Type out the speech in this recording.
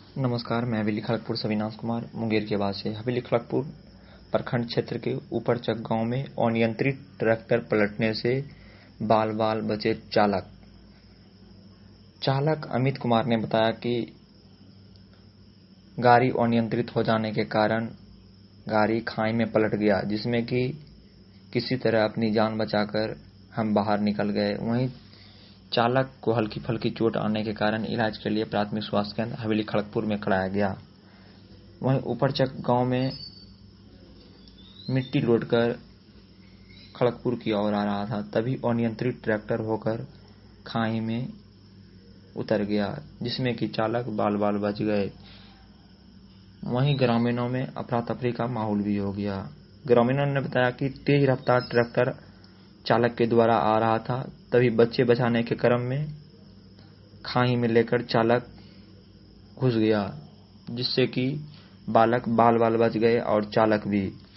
नमस्कार, मैं हवेली खड़गपुर से अविनाश कुमार मुंगेर के वासी। हवेली खड़गपुर प्रखंड क्षेत्र के ऊपरचक गांव में अनियंत्रित ट्रैक्टर पलटने से बाल बाल बचे चालक अमित कुमार ने बताया कि गाड़ी अनियंत्रित हो जाने के कारण गाड़ी खाई में पलट गया, जिसमें कि किसी तरह अपनी जान बचाकर हम बाहर निकल गए। वहीं चालक को हल्की फुल्की चोट आने के कारण इलाज के लिए प्राथमिक स्वास्थ्य केंद्र हवेली खड़गपुर में कराया गया। वहीं ऊपरचक गांव में मिट्टी लोड कर खड़गपुर की ओर आ रहा था, तभी अनियंत्रित ट्रैक्टर होकर खाई में उतर गया, जिसमें कि चालक बाल बाल बच गए। वहीं ग्रामीणों में अफरा तफरी का माहौल भी हो गया। ग्रामीणों ने बताया कि तेज रफ्तार ट्रैक्टर चालक के द्वारा आ रहा था, तभी बच्चे बचाने के क्रम में खाई में लेकर चालक घुस गया, जिससे कि बालक बाल बाल बच गए और चालक भी।